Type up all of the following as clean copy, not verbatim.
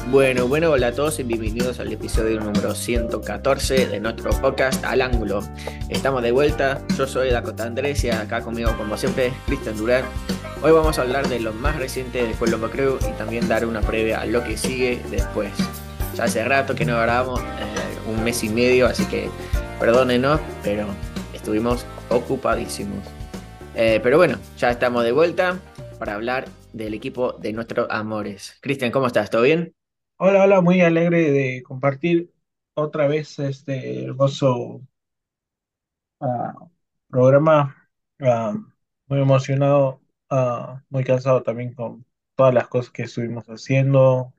Bueno, hola a todos y bienvenidos al episodio número 114 de nuestro podcast Al Ángulo. Estamos de vuelta, yo soy Dakota Andrés y acá conmigo como siempre Cristian Durán. Hoy vamos a hablar de lo más reciente de Colombo Crew y también dar una previa a lo que sigue después. Ya hace rato que no grabamos, un mes y medio, así que perdónenos, pero estuvimos ocupadísimos. Pero bueno, ya estamos de vuelta para hablar del equipo de nuestros amores. Cristian, ¿cómo estás? ¿Todo bien? Hola, hola, muy alegre de compartir otra vez este hermoso ah, programa. ah, Muy emocionado, muy cansado también con todas las cosas que estuvimos haciendo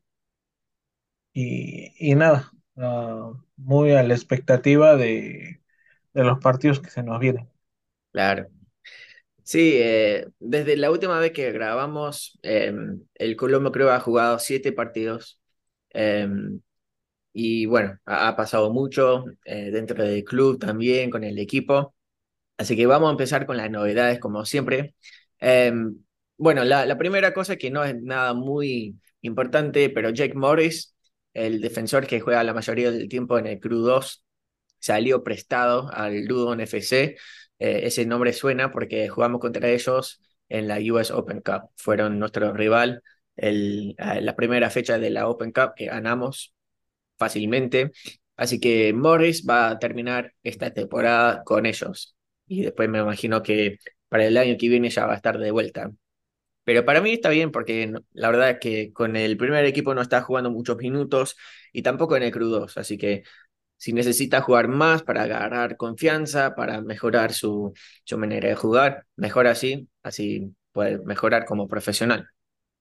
y nada, muy a la expectativa de los partidos que se nos vienen. Claro. Sí, desde la última vez que grabamos, el Colombo creo ha jugado 7 partidos. eh, y bueno, ha pasado mucho dentro del club también, con el equipo. Así que vamos a empezar con las novedades, como siempre. Eh, bueno, la primera cosa que no es nada muy importante, pero Jake Morris, el defensor que juega la mayoría del tiempo en el Crew 2, salió prestado al Ludon FC. Ese nombre suena porque jugamos contra ellos en la US Open Cup. Fueron nuestro rival la primera fecha de la Open Cup que ganamos fácilmente. Así que Morris va a terminar esta temporada con ellos. Y después me imagino que para el año que viene ya va a estar de vuelta. Pero para mí está bien porque la verdad es que con el primer equipo no está jugando muchos minutos y tampoco en el Crew 2. Así que si necesita jugar más para agarrar confianza, para mejorar su manera de jugar, mejor así puede mejorar como profesional.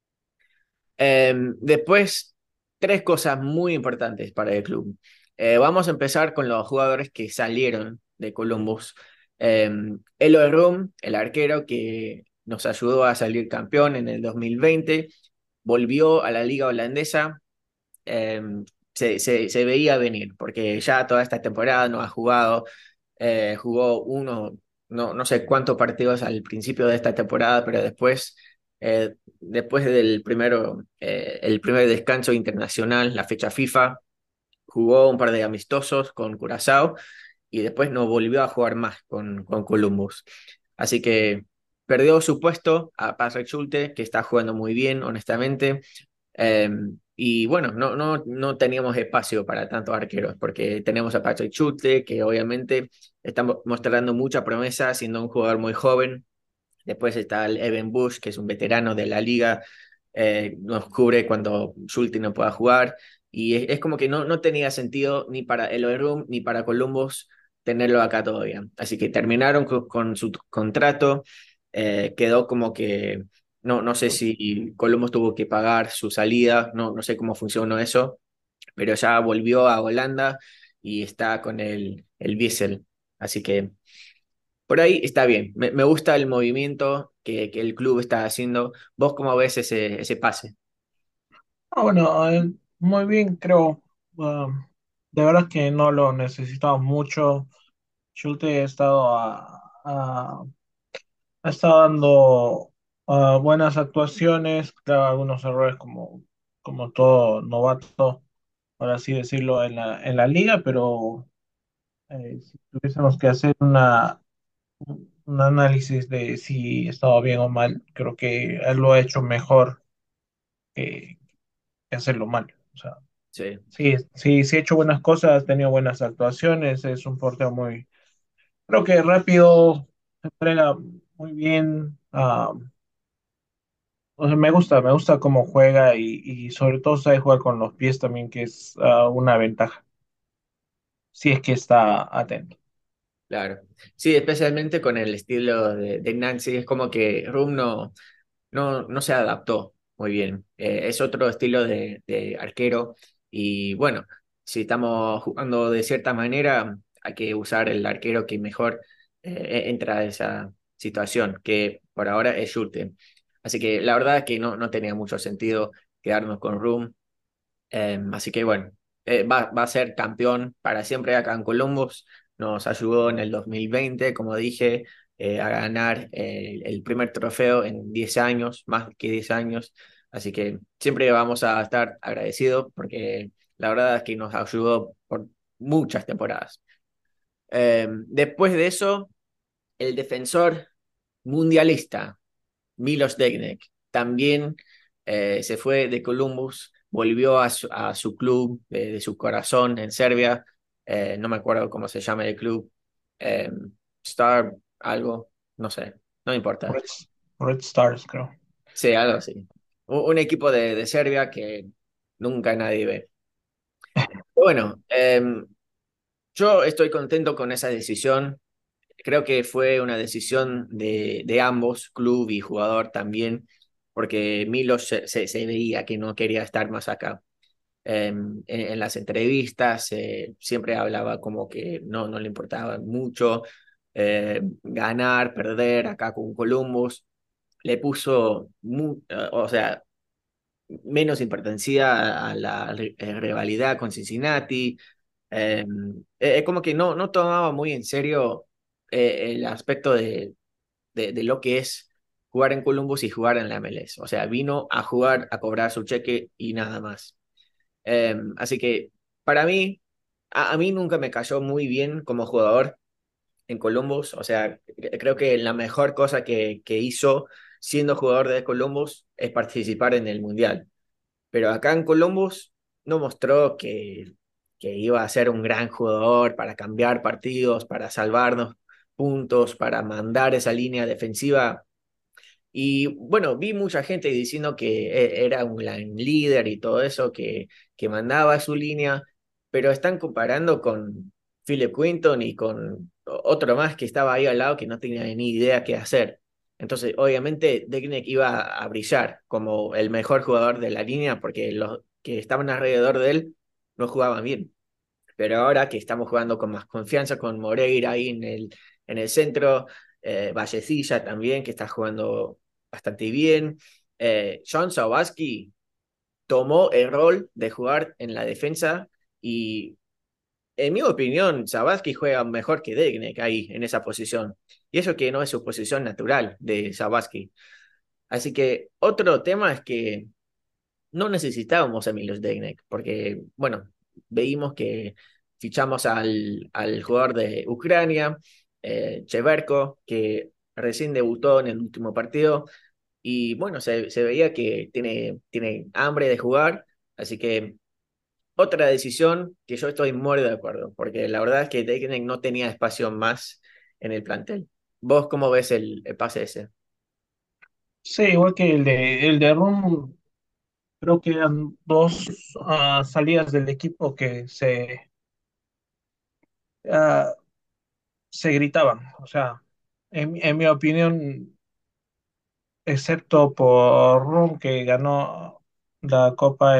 Después, tres cosas muy importantes para el club. Vamos a empezar con los jugadores que salieron de Columbus. Eloy Room, el arquero que nos ayudó a salir campeón en el 2020, volvió a la liga holandesa. eh, se veía venir, porque ya toda esta temporada no ha jugado, jugó no sé cuántos partidos al principio de esta temporada, pero después del el primer descanso internacional, la fecha FIFA, jugó un par de amistosos con Curazao y después no volvió a jugar más con Columbus. Así que perdió su puesto a Patrick Schulte, que está jugando muy bien, honestamente. Y bueno, no teníamos espacio para tantos arqueros, porque tenemos a Patrick Schulte, que obviamente está mostrando mucha promesa, siendo un jugador muy joven. Después está el Evan Bush, que es un veterano de la liga, nos cubre cuando Schulte no pueda jugar. Y es como que no tenía sentido ni para el Room ni para Columbus tenerlo acá todavía. Así que terminaron con su contrato. Quedó como que no sé si Columbus tuvo que pagar su salida, no sé cómo funcionó eso, pero ya volvió a Holanda y está con el Wiesel. Así que por ahí está bien. Me gusta el movimiento que el club está haciendo. ¿Vos cómo ves ese pase? Bueno, muy bien, creo. De verdad que no lo necesitamos mucho. Schulte ha estado dando buenas actuaciones, claro, algunos errores como todo novato, por así decirlo, en la liga, pero si tuviésemos que hacer un análisis de si estaba bien o mal, creo que él lo ha hecho mejor que, que hacerlo mal. O sea, Sí, sí ha hecho buenas cosas, ha tenido buenas actuaciones, es un portero creo que rápido, se entrega muy bien. O sea, me gusta cómo juega y sobre todo sabe jugar con los pies también, que es una ventaja, si es que está atento. claro. Sí, especialmente con el estilo de Nancy, es como que Room no se adaptó muy bien. Es otro estilo de arquero y bueno, si estamos jugando de cierta manera, hay que usar el arquero que mejor entra a esa situación, que por ahora es Schulte. Así que la verdad es que no tenía mucho sentido quedarnos con Room. Así que bueno, va a ser campeón para siempre acá en Columbus. Nos ayudó en el 2020, como dije, a ganar el primer trofeo en 10 años, más que 10 años. Así que siempre vamos a estar agradecidos porque la verdad es que nos ayudó por muchas temporadas. Después de eso, el defensor mundialista, Milos Degenek, también se fue de Columbus, volvió a su club de su corazón en Serbia. No me acuerdo cómo se llama el club. Eh, Star, algo, no sé, no importa. Red, Red Stars, creo. Sí, algo así. Un equipo de Serbia que nunca nadie ve. Bueno, yo estoy contento con esa decisión. Creo que fue una decisión de ambos, club y jugador también, porque Milos se veía que no quería estar más acá. En las entrevistas siempre hablaba como que no le importaba mucho ganar, perder acá con Columbus. Le puso, o sea, menos importancia a la rivalidad con Cincinnati. Eh, como que no tomaba muy en serio el aspecto de lo que es jugar en Columbus y jugar en la MLS. O sea, vino a jugar, a cobrar su cheque y nada más. Así que para mí, a mí nunca me cayó muy bien como jugador en Columbus. O sea, creo que la mejor cosa que hizo siendo jugador de Columbus es participar en el Mundial. Pero acá en Columbus no mostró que iba a ser un gran jugador para cambiar partidos, para salvarnos puntos, para mandar esa línea defensiva. Y bueno, vi mucha gente diciendo que era un gran líder y todo eso, que mandaba su línea, pero están comparando con Philip Quinton y con otro más que estaba ahí al lado que no tenía ni idea qué hacer. Entonces, obviamente, Deckneck iba a brillar como el mejor jugador de la línea porque los que estaban alrededor de él no jugaban bien. Pero ahora que estamos jugando con más confianza, con Moreira ahí en el centro, Vallecilla también, que está jugando bastante bien. John Sawaski tomó el rol de jugar en la defensa y, en mi opinión, Sawaski juega mejor que Degnek ahí en esa posición. Y eso que no es su posición natural de Sawaski. Así que otro tema es que no necesitábamos a Milos Degenek, porque, bueno, veíamos que fichamos al jugador de Ucrania, Cheverko, que recién debutó en el último partido, y bueno, se veía que tiene hambre de jugar, así que otra decisión que yo estoy muy de acuerdo, porque la verdad es que Degenek no tenía espacio más en el plantel. ¿Vos cómo ves el pase ese? Sí, igual que el de Rum, creo que eran dos salidas del equipo que ah, se gritaban. O sea, en mi opinión, excepto por Rum, que ganó la Copa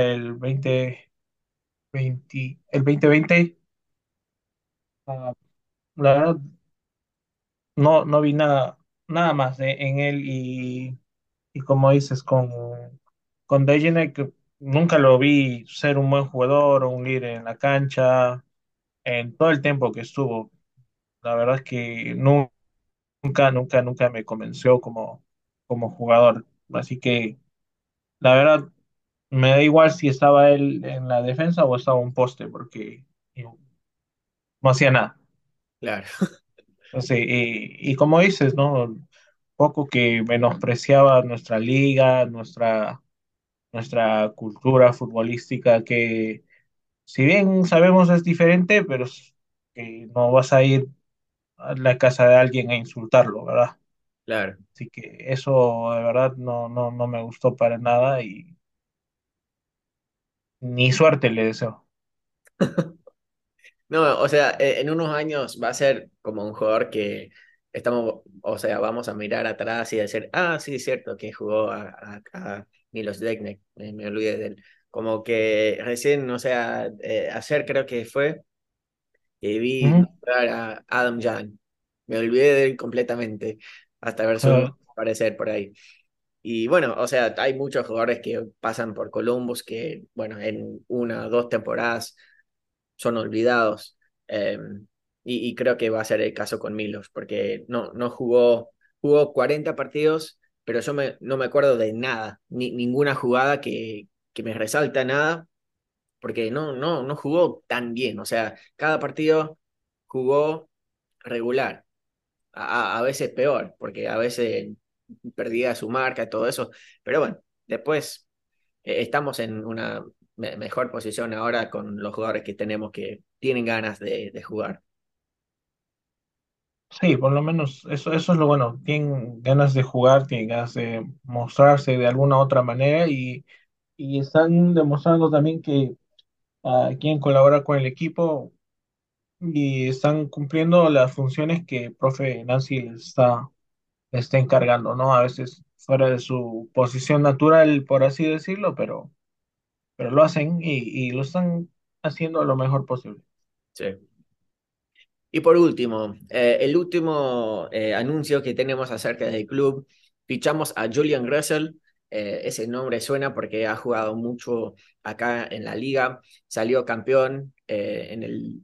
el 2020, ah, la verdad, no vi nada más en él y como dices, con Dejenek nunca lo vi ser un buen jugador o un líder en la cancha en todo el tiempo que estuvo. La verdad es que nunca me convenció como jugador. Así que la verdad me da igual si estaba él en la defensa o estaba un poste, porque no hacía nada. Claro, Entonces, y como dices, ¿no? Poco que menospreciaba nuestra liga, nuestra cultura futbolística, que si bien sabemos es diferente, pero que no vas a ir a la casa de alguien a insultarlo, ¿verdad? claro. Así que eso de verdad no me gustó para nada y ni suerte le deseo. No, o sea, en unos años va a ser como un jugador que estamos, o sea, vamos a mirar atrás y decir, ah, sí, es cierto que jugó a Milos Degenek, me olvidé de él. Como que recién, o sea, ayer creo que fue, que vi Ujú. nombrar a Adam Jan. Me olvidé de él completamente, hasta ver su Eh, nombre aparecer por ahí. Y bueno, o sea, hay muchos jugadores que pasan por Columbus que, bueno, en una o dos temporadas son olvidados. Eh, y creo que va a ser el caso con Milos, porque no jugó 40 partidos pero no me acuerdo de nada, ninguna jugada que me resalta nada, porque no jugó tan bien. O sea, cada partido jugó regular, a veces peor, porque a veces perdía su marca y todo eso. Pero bueno, después estamos en una mejor posición ahora con los jugadores que tenemos que tienen ganas de jugar. Sí, por lo menos eso es lo bueno. Tienen ganas de jugar, tienen ganas de mostrarse de alguna otra manera y están demostrando también que quieren colaborar con el equipo y están cumpliendo las funciones que profe Nancy le está encargando, ¿no? A veces fuera de su posición natural, por así decirlo, pero lo hacen y lo están haciendo lo mejor posible. Sí. Y por último, el último anuncio que tenemos acerca del club, fichamos a Julian Gressel. Ese nombre suena porque ha jugado mucho acá en la liga. Salió campeón en el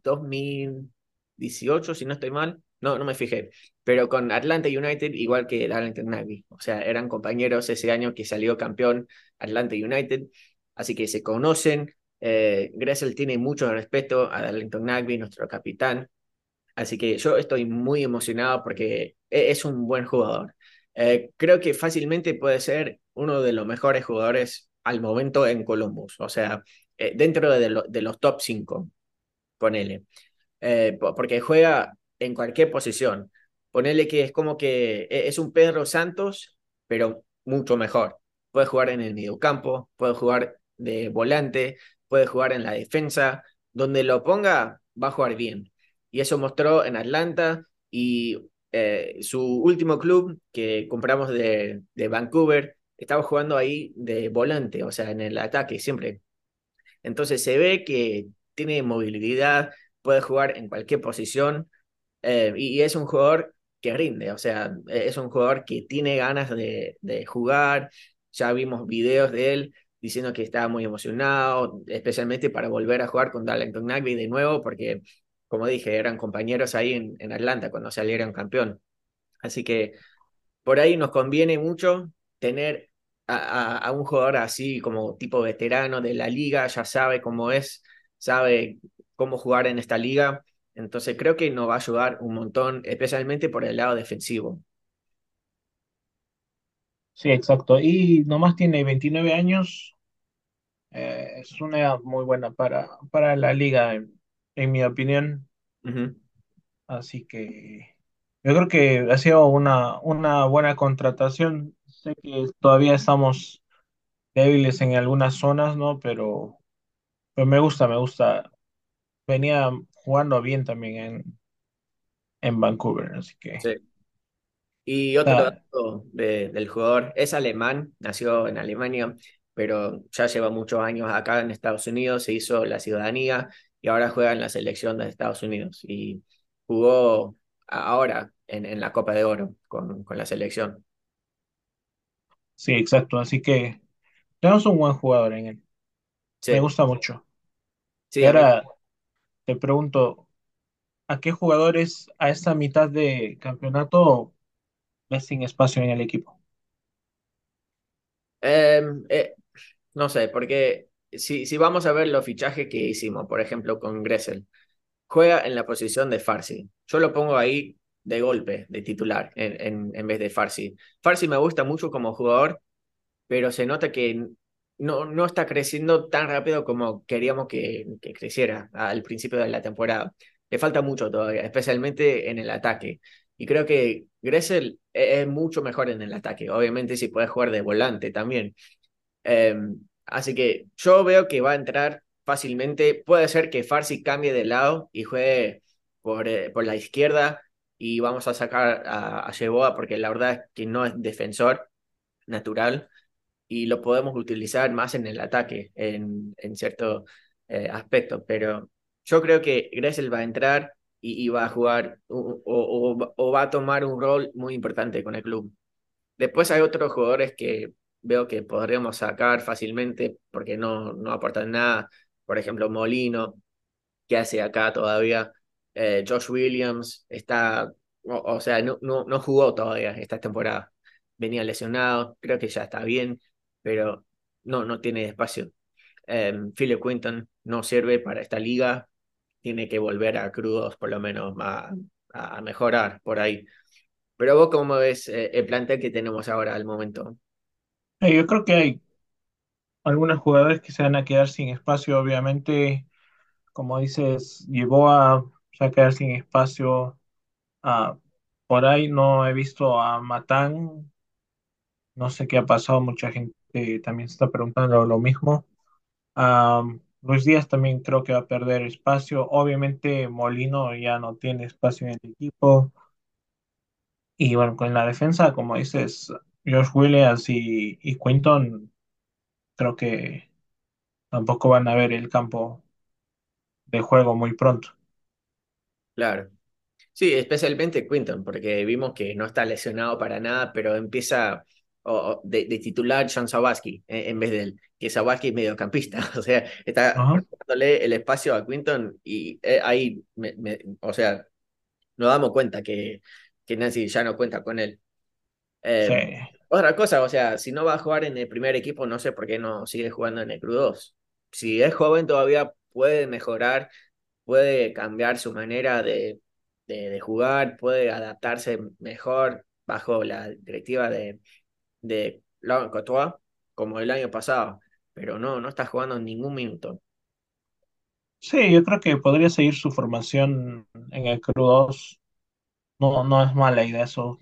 2018, si no estoy mal. No me fijé. Pero con Atlanta United, igual que Darlington Nagby. O sea, eran compañeros ese año que salió campeón Atlanta United. Así que se conocen. Gressel tiene mucho respeto a Darlington Nagby, nuestro capitán. Así que yo estoy muy emocionado porque es un buen jugador. Creo que fácilmente puede ser uno de los mejores jugadores al momento en Columbus. O sea, dentro de los top 5, ponele. Porque juega en cualquier posición. Ponele que es como que es un Pedro Santos, pero mucho mejor. Puede jugar en el mediocampo, puede jugar de volante, puede jugar en la defensa. Donde lo ponga, va a jugar bien. Y eso mostró en Atlanta y su último club que compramos de Vancouver, estaba jugando ahí de volante, o sea, en el ataque siempre. Entonces se ve que tiene movilidad, puede jugar en cualquier posición y es un jugador que rinde, o sea, es un jugador que tiene ganas de jugar. Ya vimos videos de él diciendo que estaba muy emocionado, especialmente para volver a jugar con Darlington Nagby de nuevo, porque, como dije, eran compañeros ahí en Atlanta cuando salieron campeón. Así que por ahí nos conviene mucho tener a un jugador así como tipo veterano de la liga, ya sabe cómo es, sabe cómo jugar en esta liga. Entonces creo que nos va a ayudar un montón, especialmente por el lado defensivo. Sí, exacto. Y nomás tiene 29 años. Es una edad muy buena para la liga, en mi opinión. Ujú. Así que yo creo que ha sido una buena contratación. Sé que todavía estamos débiles en algunas zonas, ¿no? Pero me gusta, me gusta. Venía jugando bien también en Vancouver, así que Sí. Y otro está, dato del jugador, es alemán, nació en Alemania, pero ya lleva muchos años acá en Estados Unidos, se hizo la ciudadanía y ahora juega en la selección de Estados Unidos. Y jugó ahora en la Copa de Oro con la selección. sí, exacto. Así que tenemos un buen jugador en él. Me Sí, gusta mucho. Y sí, a mí. ahora te pregunto, ¿a qué jugadores a esta mitad de campeonato ves sin espacio en el equipo? Em, eh, no sé, porque si vamos a ver los fichajes que hicimos, por ejemplo, con Gressel, juega en la posición de Farsi. Yo lo pongo ahí de golpe, de titular, en vez de Farsi. Farsi me gusta mucho como jugador, pero se nota que no está creciendo tan rápido como queríamos que creciera al principio de la temporada. Le falta mucho todavía, especialmente en el ataque. Y creo que Gressel es mucho mejor en el ataque. Obviamente si puede jugar de volante también. Eh, Así que yo veo que va a entrar fácilmente. Puede ser que Farsi cambie de lado y juegue por la izquierda y vamos a sacar a Yeboah porque la verdad es que no es defensor natural y lo podemos utilizar más en el ataque en cierto aspecto. Pero yo creo que Gressel va a entrar y va a jugar o va a tomar un rol muy importante con el club. Después hay otros jugadores que veo que podríamos sacar fácilmente porque no aportan nada. Por ejemplo, Molino, que hace acá todavía. Josh Williams está, o sea, no jugó todavía esta temporada. venía lesionado, creo que ya está bien, pero no tiene espacio. Philip Quinton no sirve para esta liga, tiene que volver a crudos por lo menos a mejorar por ahí. Pero vos, ¿cómo ves el plantel que tenemos ahora al momento? Yo creo que hay algunos jugadores que se van a quedar sin espacio, obviamente, como dices, se va a quedar sin espacio. Ah, por ahí no he visto a Matán, no sé qué ha pasado, mucha gente también se está preguntando lo mismo. Luis Díaz también creo que va a perder espacio. Obviamente Molino ya no tiene espacio en el equipo. Y bueno, con la defensa, como dices, Josh Williams y Quinton, creo que tampoco van a ver el campo de juego muy pronto. Claro. Sí, especialmente Quinton, porque vimos que no está lesionado para nada, pero empieza de titular John Sawaski en vez de él, que Sawaski es mediocampista, o sea, está Ajá. dándole el espacio a Quinton y ahí, o sea, nos damos cuenta que Nancy ya no cuenta con él. Sí. Otra cosa, o sea, si no va a jugar en el primer equipo, no sé por qué no sigue jugando en el Cru 2. Si es joven todavía puede mejorar, puede cambiar su manera de jugar, puede adaptarse mejor bajo la directiva de Laurent Courtois, como el año pasado, pero no está jugando en ningún minuto. Sí, yo creo que podría seguir su formación en el Crew 2. No, no es mala idea eso.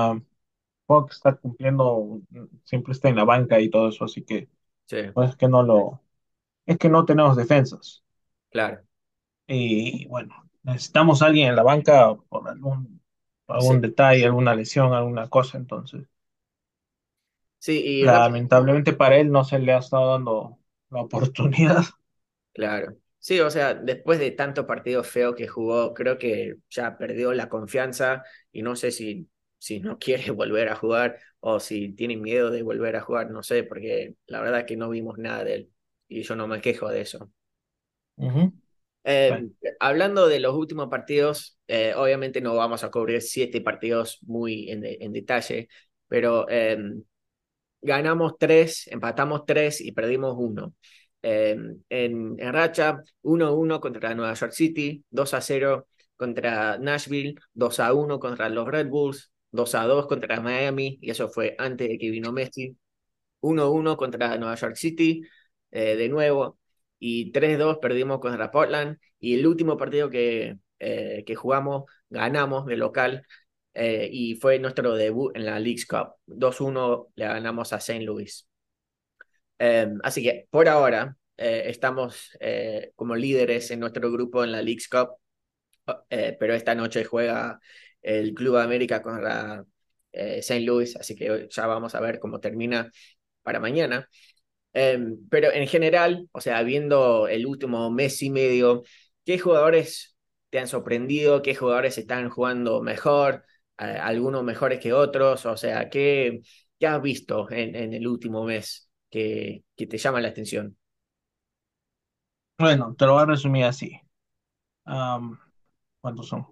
Fox está cumpliendo, siempre está en la banca y todo eso, así que Sí, pues es que no tenemos defensas. claro, Y bueno, necesitamos a alguien en la banca por sí, algún detalle, alguna lesión, alguna cosa. Entonces, sí, y rápido. lamentablemente para él no se le ha estado dando la oportunidad. Claro. Sí, o sea, después de tanto partido feo que jugó, creo que ya perdió la confianza y no sé si no quiere volver a jugar o si tiene miedo de volver a jugar, no sé, porque la verdad es que no vimos nada de él y yo no me quejo de eso. Ujú. Eh, Bueno, Hablando de los últimos partidos, obviamente no vamos a cubrir 7 partidos muy en detalle, pero ganamos 3, empatamos 3 y perdimos uno. En racha, 1-1 contra Nueva York City, 2-0 contra Nashville, 2-1 contra los Red Bulls, 2-2 contra Miami, y eso fue antes de que vino Messi, 1-1 contra Nueva York City, de nuevo, y 3-2 perdimos contra Portland, y el último partido que jugamos, ganamos de local, y fue nuestro debut en la Leagues Cup. 2-1 le ganamos a Saint Louis. Así que por ahora estamos como líderes en nuestro grupo en la Leagues Cup, pero esta noche juega el Club América contra Saint Louis, así que ya vamos a ver cómo termina para mañana. Pero en general, o sea, viendo el último mes y medio, ¿qué jugadores te han sorprendido? ¿Qué jugadores están jugando mejor? ¿Algunos mejores que otros? O sea, ¿qué has visto en el último mes que te llama la atención? bueno, te lo voy a resumir así. Am, ¿Cuántos son?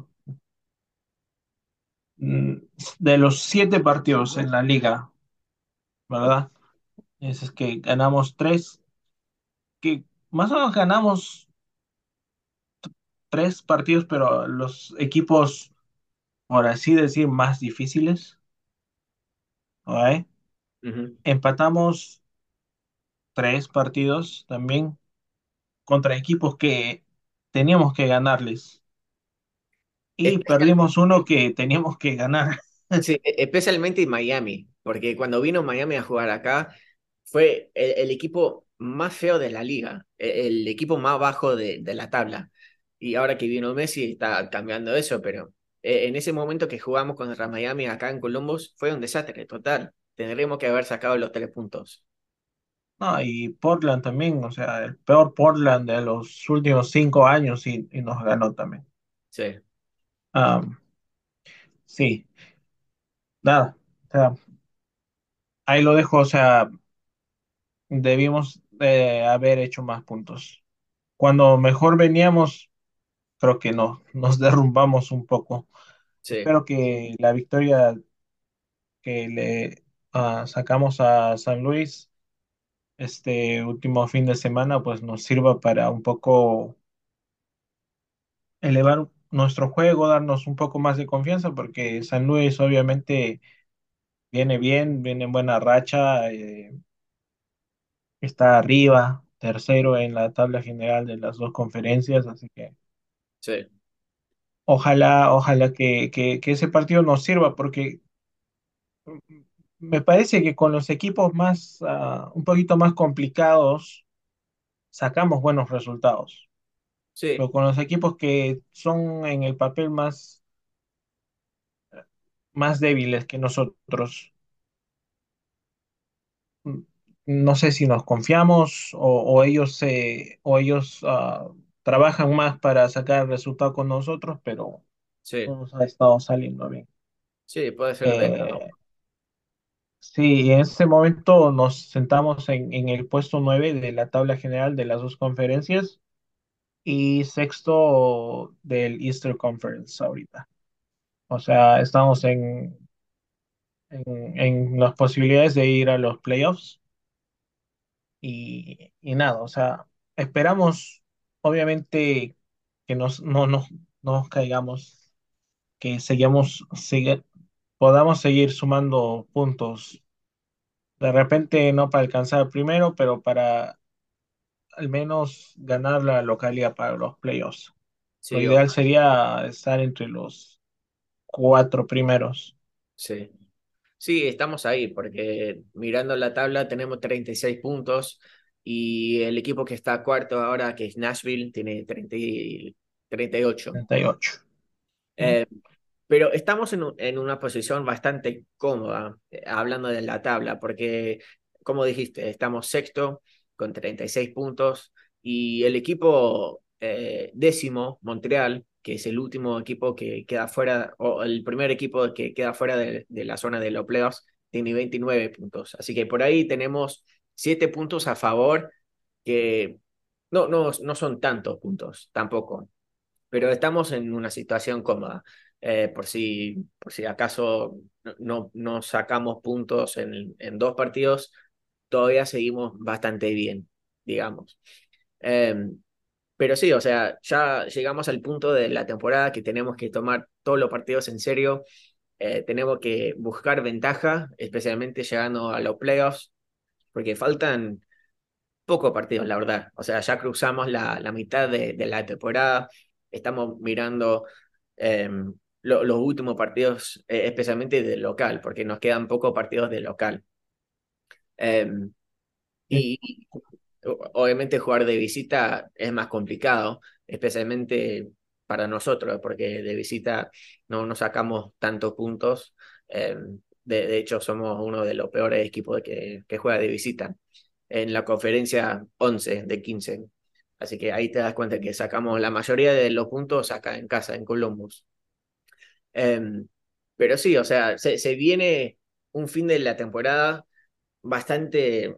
Mm, De los 7 partidos en la liga, ¿verdad? Es que ganamos tres, que más o menos ganamos 3 partidos, pero los equipos, por así decir, más difíciles, ¿ok? Ujú. Empatamos 3 partidos también contra equipos que teníamos que ganarles y perdimos uno que teníamos que ganar. Sí, especialmente en Miami, porque cuando vino Miami a jugar acá, fue el equipo más feo de la liga, el equipo más bajo de la tabla. Y ahora que vino Messi está cambiando eso, pero en ese momento que jugamos contra Miami acá en Columbus fue un desastre total. Tendríamos que haber sacado los 3 puntos. No, y Portland también, o sea, el peor Portland de los últimos 5 años y nos ganó también. Sí, Am, sí, nada, o sea, ahí lo dejo, o sea, debimos haber hecho más puntos. Cuando mejor veníamos, creo que nos derrumbamos un poco. sí. Espero que la victoria que le sacamos a San Luis este último fin de semana, pues nos sirva para un poco elevar nuestro juego, darnos un poco más de confianza, porque San Luis obviamente viene bien, viene en buena racha, está arriba, tercero en la tabla general de las dos conferencias, así que Sí, ojalá que ese partido nos sirva, porque me parece que con los equipos más, un poquito más complicados, sacamos buenos resultados, pero sí, con los equipos que son en el papel más débiles que nosotros, mm, no sé si nos confiamos o ellos trabajan más para sacar el resultado con nosotros, pero sí, no nos ha estado saliendo bien. sí, puede ser de las dos. Eh, sí, en ese momento nos sentamos en el puesto 9 de la tabla general de las dos conferencias y sexto del Eastern Conference ahorita. O sea, estamos en las posibilidades de ir a los playoffs y nada, o sea, esperamos obviamente que no nos caigamos, que podamos seguir sumando puntos. De repente no para alcanzar primero, pero para al menos ganar la localidad para los playoffs. Lo Sí, ideal sería estar entre los cuatro primeros. sí. Sí, estamos ahí, porque mirando la tabla tenemos 36 puntos y el equipo que está cuarto ahora, que es Nashville, tiene 38. 38. ¿No? Eh, pero estamos en una posición bastante cómoda, hablando de la tabla, porque, como dijiste, estamos sexto con 36 puntos y el equipo décimo, Montreal, que es el último equipo que queda fuera, o el primer equipo que queda fuera de la zona de los playoffs, tiene 29 puntos. Así que por ahí tenemos 7 puntos a favor, que no son tantos puntos tampoco, pero estamos en una situación cómoda. Por si acaso no sacamos puntos en dos partidos, todavía seguimos bastante bien, digamos. Eh, pero sí, o sea, ya llegamos al punto de la temporada que tenemos que tomar todos los partidos en serio. Tenemos que buscar ventaja, especialmente llegando a los playoffs, porque faltan pocos partidos, la verdad. O sea, ya cruzamos la mitad de la temporada. Estamos mirando eh, los últimos partidos, especialmente de local, porque nos quedan pocos partidos de local. Eh, Sí. y obviamente jugar de visita es más complicado, especialmente para nosotros, porque de visita no sacamos tantos puntos. Eh, de hecho, somos uno de los peores equipos que juega de visita en la conferencia 11 de 15. Así que ahí te das cuenta que sacamos la mayoría de los puntos acá en casa, en Columbus. Eh, pero sí, o sea, se viene un fin de la temporada bastante,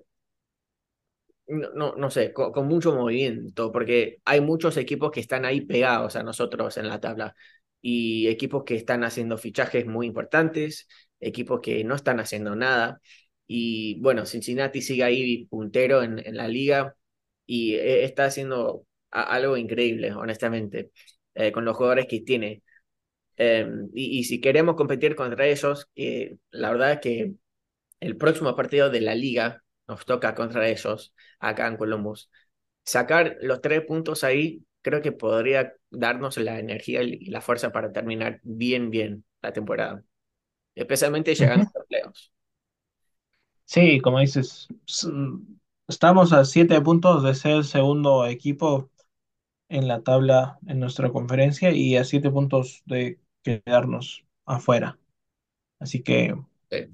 no sé, con mucho movimiento, porque hay muchos equipos que están ahí pegados a nosotros en la tabla y equipos que están haciendo fichajes muy importantes, equipos que no están haciendo nada. Y bueno, Cincinnati sigue ahí puntero en la liga y está haciendo algo increíble, honestamente, con los jugadores que tiene. Y si queremos competir contra ellos, la verdad es que el próximo partido de la liga nos toca contra ellos acá en Columbus. Sacar los 3 puntos ahí creo que podría darnos la energía y la fuerza para terminar bien la temporada, especialmente llegando Ujú. a los playoffs. Sí, como dices, estamos a 7 puntos de ser el segundo equipo en la tabla en nuestra conferencia y a 7 puntos de quedarnos afuera. Así que Sí,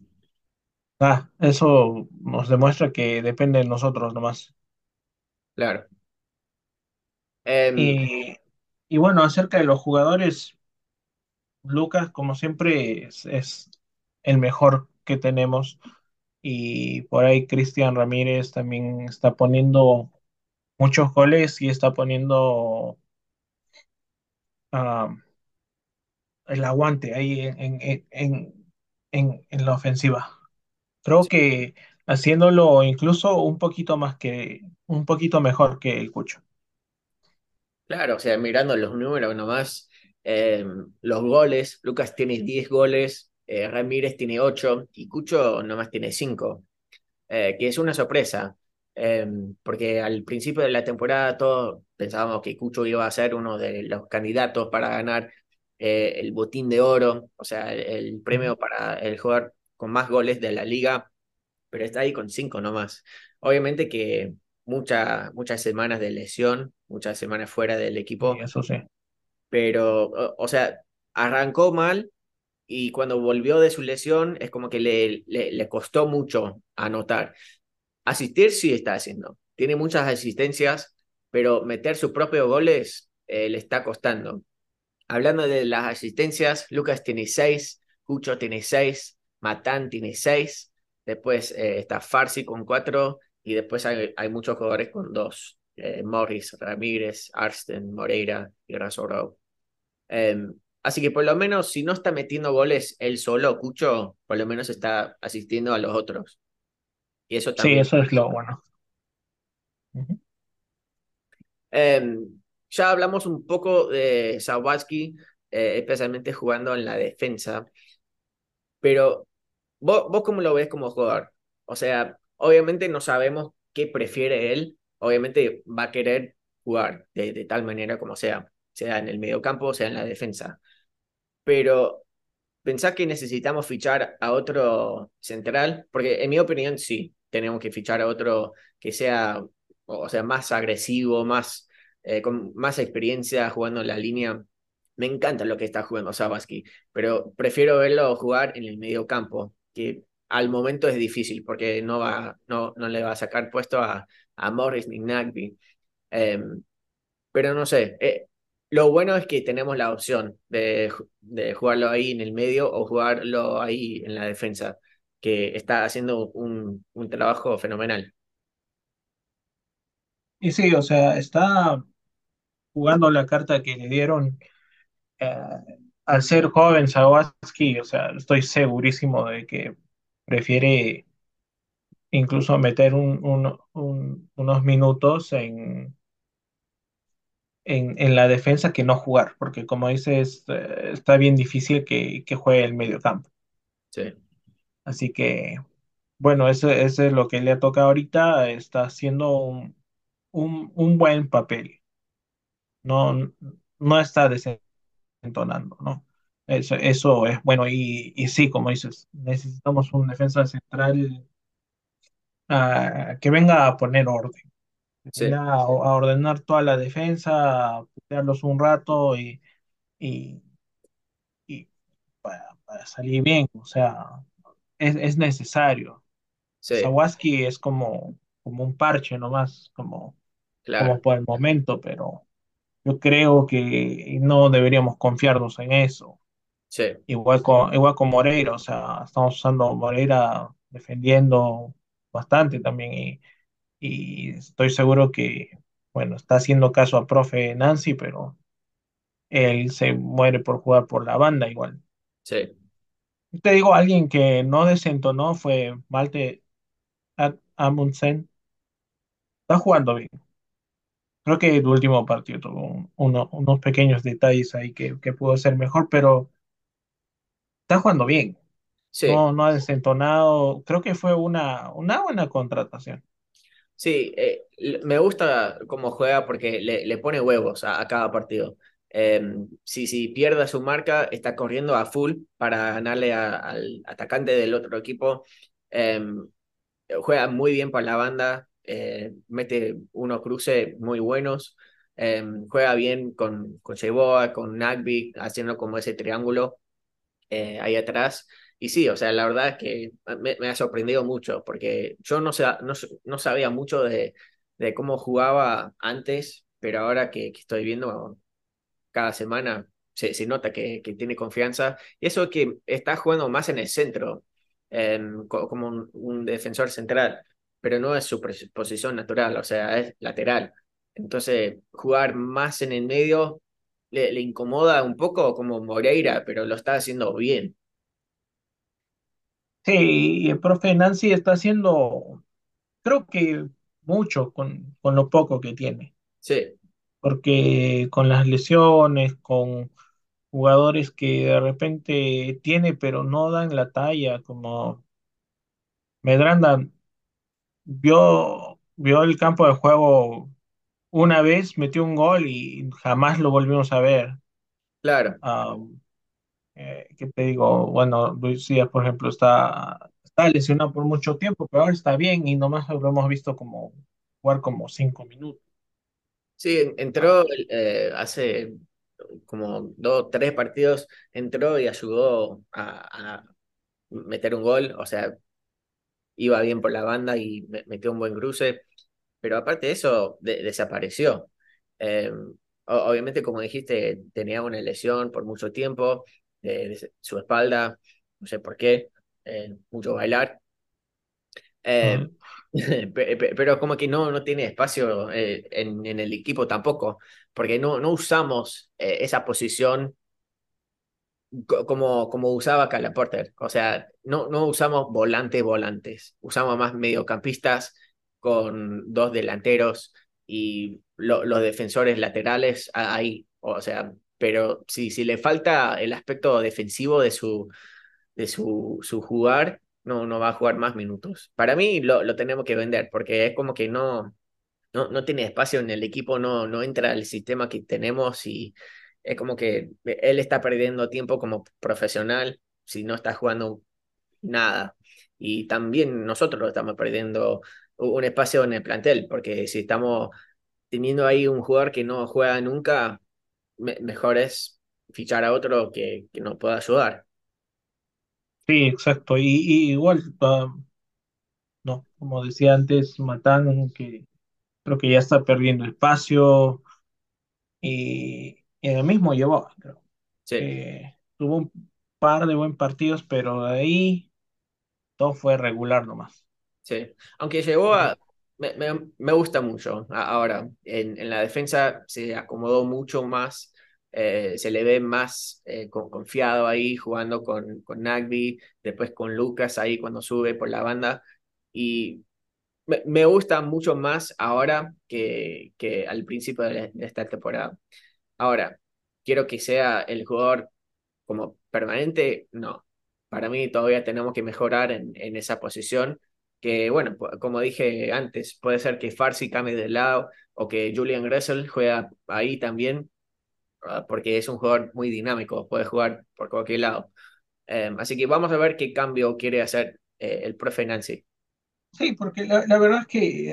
eso nos demuestra que depende de nosotros nomás. claro. Em, Y, y bueno, acerca de los jugadores, Lucas, como siempre, es el mejor que tenemos. Y por ahí Cristian Ramírez también está poniendo muchos goles y está poniendo ah, el aguante ahí en la ofensiva. Creo que haciéndolo incluso un poquito mejor que el Cucho. Claro, o sea, mirando los números nomás, eh, los goles, Lucas tiene 10 goles, Ramírez tiene 8 y Cucho nomás tiene 5, que es una sorpresa, eh, porque al principio de la temporada todos pensábamos que Cucho iba a ser uno de los candidatos para ganar el botín de oro, o sea, el Ujú. premio para el jugador con más goles de la liga, pero está ahí con 5 nomás. Obviamente que muchas semanas de lesión, muchas semanas fuera del Y equipo, eso sí. pero, o sea, arrancó mal y cuando volvió de su lesión es como que le costó mucho anotar. Asistir sí está haciendo, tiene muchas asistencias, pero meter sus propios goles le está costando. Hablando de las asistencias, Lucas tiene 6, Cucho tiene 6, Matán tiene 6, después está Farsi con 4 y después hay muchos jugadores con 2, Morris, Ramírez, Arsten, Moreira y Razorou. Así que por lo menos si no está metiendo goles él solo, Cucho, por lo menos está asistiendo a los otros. Y eso Sí, también. eso es lo bueno. Ujú. Ya hablamos un poco de Sawatzki, especialmente jugando en la defensa, pero ¿vos cómo lo ves como jugador? O sea, obviamente no sabemos qué prefiere él, obviamente va a querer jugar de tal manera como sea en el mediocampo, sea en la defensa, pero ¿pensás que necesitamos fichar a otro central? Porque en mi opinión sí, tenemos que fichar a otro que sea, o sea, más agresivo, con más experiencia jugando en la línea. Me encanta lo que está jugando Sabaski, pero prefiero verlo jugar en el medio campo, que al momento es difícil porque no le va a sacar puesto a Morris ni Nagby. Pero no sé, lo bueno es que tenemos la opción de jugarlo ahí en el medio o jugarlo ahí en la defensa, que está haciendo un trabajo fenomenal. Y sí, o sea, está jugando la carta que le dieron eh, al ser joven Sawaski, o sea, estoy segurísimo de que prefiere incluso meter unos minutos en la defensa que no jugar, porque como dices, está bien difícil que juegue el medio campo. Sí, Así que, bueno, eso es lo que le toca ahorita, está haciendo un buen papel, no, no está desentonando, ¿no? Eso es bueno, y sí, como dices, necesitamos un defensa central que venga a poner orden, que sí, venga a ordenar toda la defensa, a putearlos un rato y, y para salir bien, o sea, es necesario. sí, Sawaski es como un parche nomás, como claro, por el momento, pero yo creo que no deberíamos confiarnos en eso. sí, Igual con Moreira, o sea, estamos usando Moreira defendiendo bastante también y estoy seguro que, bueno, está haciendo caso a profe Nancy, pero él se muere por jugar por la banda igual. sí, Te digo, alguien que no desentonó fue Malte Amundsen, está jugando bien. Creo que el último partido tuvo unos pequeños detalles ahí que pudo ser mejor, pero está jugando bien. sí. No ha desentonado. Creo que fue una buena contratación. Sí, me gusta cómo juega porque le pone huevos a cada partido. Si pierde su marca, está corriendo a full para ganarle al atacante del otro equipo. Eh, Juega muy bien para la banda, mete unos cruces muy buenos, juega bien con Yeboah, con Nagby, haciendo como ese triángulo ahí atrás. Y sí, o sea, la verdad es que me ha sorprendido mucho, porque yo no sabía mucho de cómo jugaba antes, pero ahora que estoy viendo cada semana se nota que tiene confianza. Y eso que está jugando más en el centro, como un defensor central, pero no es su posición natural, o sea, es lateral. Entonces, jugar más en el medio le incomoda un poco como Moreira, pero lo está haciendo bien. Sí, y el profe Nancy está haciendo, creo que mucho con lo poco que tiene, Sí, porque con las lesiones, con jugadores que de repente tiene pero no dan la talla, como Medranda vio el campo de juego una vez, metió un gol y jamás lo volvimos a ver. claro. Ah, ¿Qué te digo? Bueno, Luis Díaz, por ejemplo, está lesionado por mucho tiempo, pero ahora está bien y nomás lo hemos visto como jugar como 5 minutos. Sí, Ah, entró hace como dos, tres partidos, entró y ayudó a meter un gol, o sea, iba bien por la banda y metió un buen cruce, pero aparte de eso, desapareció. Eh, Obviamente, como dijiste, tenía una lesión por mucho tiempo de su espalda, no sé por qué, mucho bailar. Eh, ah, pero como que no tiene espacio en el equipo tampoco, porque no usamos esa posición como usaba Cala Porter. O sea, no usamos volantes, usamos más mediocampistas con dos delanteros y los defensores laterales ahí. O sea, pero si le falta el aspecto defensivo de su jugar, no va a jugar más minutos. Para mí lo tenemos que vender, porque es como que no tiene espacio en el equipo, no entra al sistema que tenemos y es como que él está perdiendo tiempo como profesional si no está jugando nada. Y también nosotros estamos perdiendo un espacio en el plantel, porque si estamos teniendo ahí un jugador que no juega nunca, mejor es fichar a otro que nos pueda ayudar. sí, exacto. Y igual, no, como decía antes, Matán, que creo que ya está perdiendo espacio y el mismo llevó, creo. Sí. Tuvo un par de buen partidos, pero de ahí todo fue regular nomás. Sí, aunque llegó a... Me gusta mucho. Ahora, en la defensa se acomodó mucho más, se le ve más confiado ahí jugando con Nagby, después con Lucas ahí cuando sube por la banda. Y me gusta mucho más ahora que al principio de esta temporada. Ahora, quiero que sea el jugador como permanente, no. Para mí todavía tenemos que mejorar en esa posición, que bueno, como dije antes, puede ser que Farsi cambie de lado o que Julian Gressel juega ahí también, porque es un jugador muy dinámico, puede jugar por cualquier lado. Así que vamos a ver qué cambio quiere hacer el profe Nancy. Sí, porque la verdad es que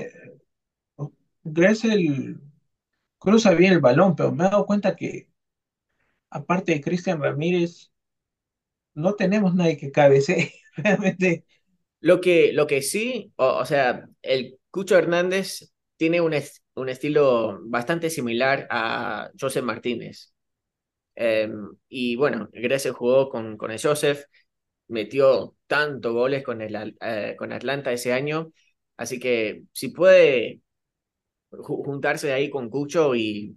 Gressel cruza bien el balón, pero me he dado cuenta que aparte de Cristian Ramírez, no tenemos nadie que cabecee. Realmente, Lo que sí, o sea, el Cucho Hernández tiene un estilo bastante similar a Joseph Martínez. Y bueno, Gressel jugó con el Joseph, metió tantos goles con Atlanta ese año, así que si puede juntarse ahí con Cucho y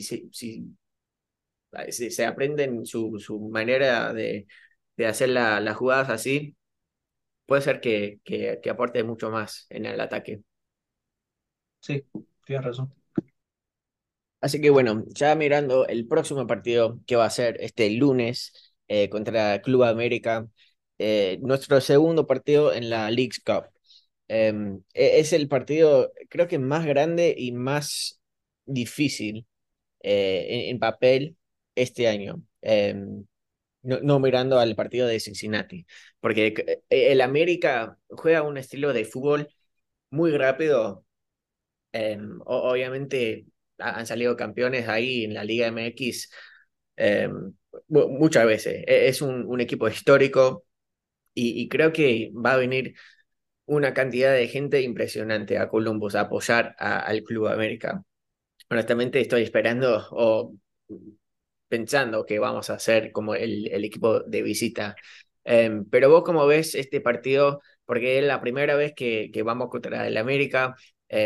si se aprenden su manera de hacer las jugadas así, puede ser que aporte mucho más en el ataque. sí, tienes razón. Así que bueno, ya mirando el próximo partido que va a ser este lunes contra Club América, nuestro segundo partido en la Leagues Cup. Es el partido creo que más grande y más difícil en papel este año. No mirando al partido de Cincinnati, porque el América juega un estilo de fútbol muy rápido. Obviamente han salido campeones ahí en la Liga MX muchas veces. Es un equipo histórico y creo que va a venir una cantidad de gente impresionante a Columbus a apoyar al Club América. Honestamente estoy esperando o pensando que vamos a ser como el equipo de visita. Pero vos cómo ves este partido, porque es la primera vez que vamos contra el América,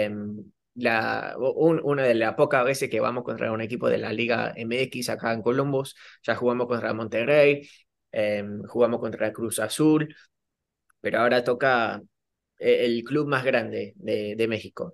una de las pocas veces que vamos contra un equipo de la Liga MX acá en Columbus, ya jugamos contra Monterrey, jugamos contra Cruz Azul, pero ahora toca el club más grande de México.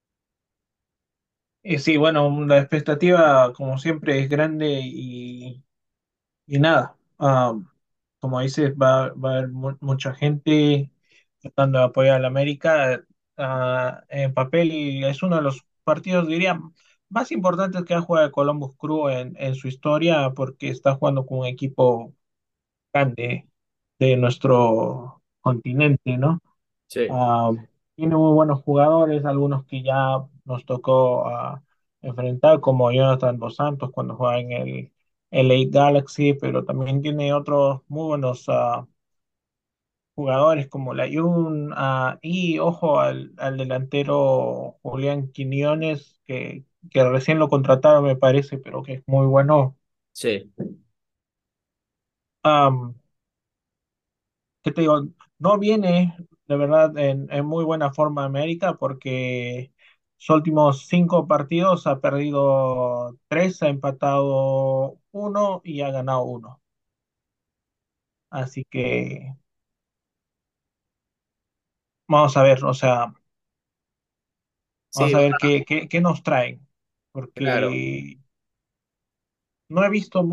Y sí, bueno, la expectativa como siempre es grande y nada. Como dices, va a haber mucha gente tratando de apoyar a la América. En papel es uno de los partidos, diría, más importantes que ha jugado el Columbus Crew en su historia porque está jugando con un equipo grande de nuestro continente, ¿no? Sí, Ah, Tiene muy buenos jugadores, algunos que ya nos tocó enfrentar, como Jonathan Dos Santos cuando juega en el LA Galaxy, pero también tiene otros muy buenos jugadores como Layun, y ojo al delantero Julián Quiñones, que recién lo contrataron, me parece, pero que es muy bueno. sí, ¿Qué te digo? No viene de verdad en muy buena forma América porque sus últimos 5 partidos ha perdido 3, ha empatado uno y ha ganado uno. Así que vamos a ver, o sea, vamos sí, a ver qué nos traen, claro. porque no he visto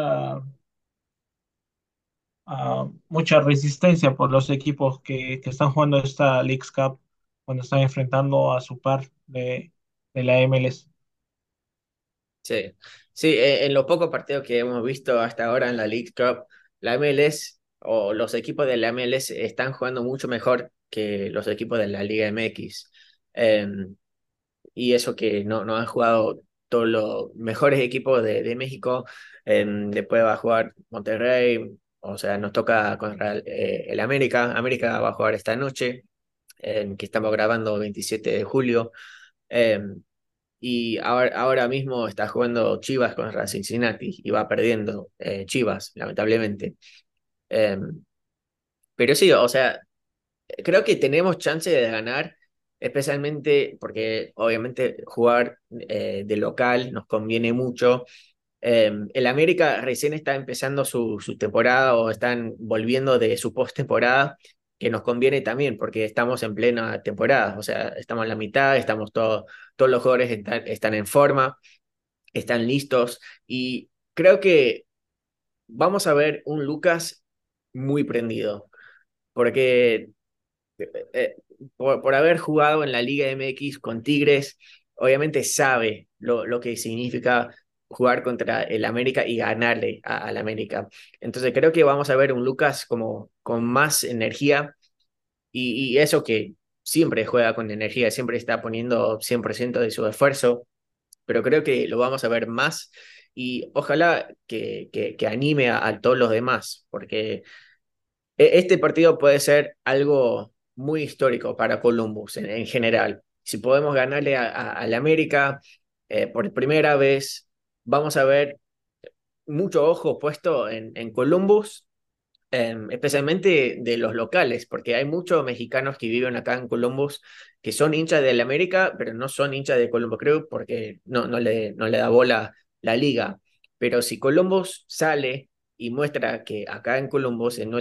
mucha resistencia por los equipos que están jugando esta Leagues Cup cuando están enfrentando a su par de la MLS. Sí, sí, en los pocos partidos que hemos visto hasta ahora en la League Cup, la MLS o los equipos de la MLS están jugando mucho mejor que los equipos de la Liga MX. Y eso que no han jugado todos los mejores equipos de México. Después va a jugar Monterrey, o sea, nos toca contra el América. América va a jugar esta noche, que estamos grabando 27 de julio. em, y ahora mismo está jugando Chivas contra Cincinnati y va perdiendo Chivas, lamentablemente. Eh, pero sí, o sea, creo que tenemos chance de ganar, especialmente porque obviamente jugar de local nos conviene mucho. El América recién está empezando su temporada o están volviendo de su postemporada, que nos conviene también porque estamos en plena temporada, o sea, estamos en la mitad, estamos todos los jugadores están en forma, están listos y creo que vamos a ver un Lucas muy prendido, porque eh, por haber jugado en la Liga MX con Tigres, obviamente sabe lo que significa jugar contra el América y ganarle al América. Entonces creo que vamos a ver un Lucas como con más energía y eso que siempre juega con energía, siempre está poniendo 100% de su esfuerzo, pero creo que lo vamos a ver más y ojalá que anime a todos los demás, porque este partido puede ser algo muy histórico para Columbus en general. Si podemos ganarle al América por primera vez, vamos a ver mucho ojo puesto en Columbus, especialmente de los locales, porque hay muchos mexicanos que viven acá en Columbus que son hinchas del América, pero no son hinchas de Columbus Crew porque no le da bola la liga. Pero si Columbus sale y muestra que acá en Columbus, en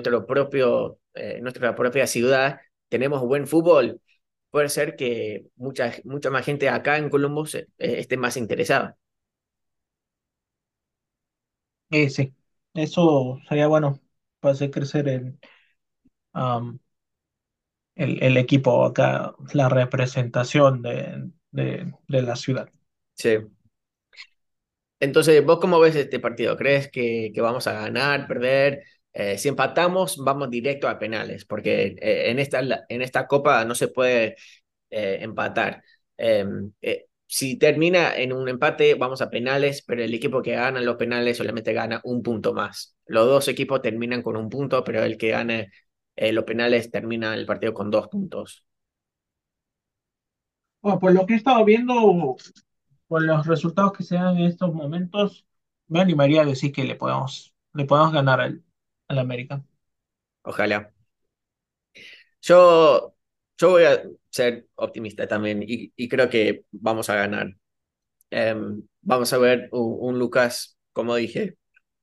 nuestra propia ciudad, tenemos buen fútbol, puede ser que mucha más gente acá en Columbus esté más interesada. Sí, eso sería bueno para hacer crecer am, el equipo acá, la representación de la ciudad. Sí. Entonces, ¿vos cómo ves este partido? ¿Crees que vamos a ganar, perder? Si empatamos, vamos directo a penales, porque en esta copa no se puede empatar. Si termina en un empate, vamos a penales, pero el equipo que gana los penales solamente gana un punto más. Los dos equipos terminan con un punto, pero el que gane los penales termina el partido con 2 puntos. Bueno, por lo que he estado viendo, por los resultados que se dan en estos momentos, me animaría a decir que le podemos ganar al América. Ojalá. Yo, yo voy a ser optimista también y creo que vamos a ganar. Vamos a ver un Lucas, como dije.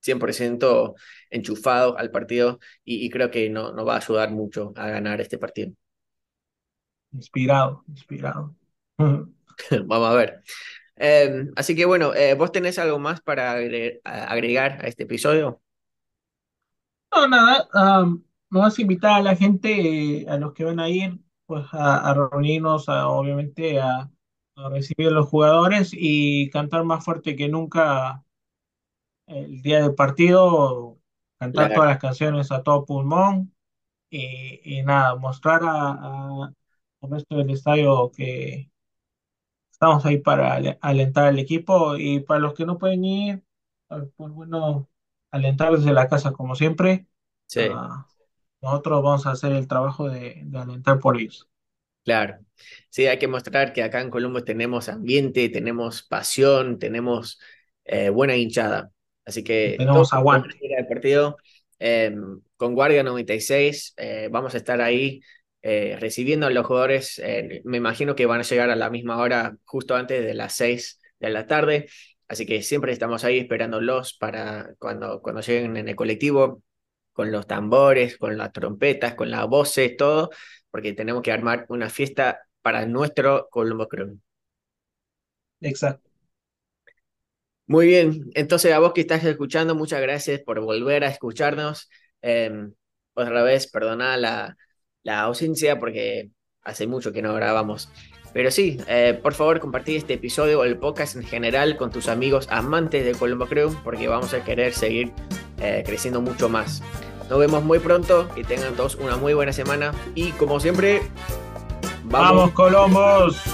100% enchufado al partido y creo que no va a ayudar mucho a ganar este partido. Inspirado, inspirado. Vamos a ver. Así que bueno, ¿vos tenés algo más para agregar a este episodio? No, nada, me vas a invitar a la gente, a los que van a ir, pues a reunirnos, obviamente a recibir a los jugadores y cantar más fuerte que nunca el día del partido, cantar Claro, todas las canciones a todo pulmón y nada, mostrar al resto del estadio que estamos ahí para alentar al equipo y para los que no pueden ir, pues bueno, alentar desde la casa como siempre. sí. Ah, nosotros vamos a hacer el trabajo de alentar por ellos. Claro, sí, hay que mostrar que acá en Colombo tenemos ambiente, tenemos pasión, tenemos buena hinchada. Así Y que todos tenemos los que van a aguante. ir al partido con Guardia 96, vamos a estar ahí recibiendo a los jugadores. Me imagino que van a llegar a la misma hora, justo antes de las 6 de la tarde. Así que siempre estamos ahí esperándolos para cuando lleguen en el colectivo, con los tambores, con las trompetas, con las voces, todo porque tenemos que armar una fiesta para nuestro Colombo Crew. Exacto. Muy bien, entonces a vos que estás escuchando, muchas gracias por volver a escucharnos. Eh, Otra vez, perdona la ausencia porque hace mucho que no grabamos. Pero sí, por favor compartí este episodio o el podcast en general con tus amigos amantes de Colombo Crew porque vamos a querer seguir creciendo mucho más. Nos vemos muy pronto, que tengan todos una muy buena semana y como siempre, vamos. ¡Vamos, Colombos!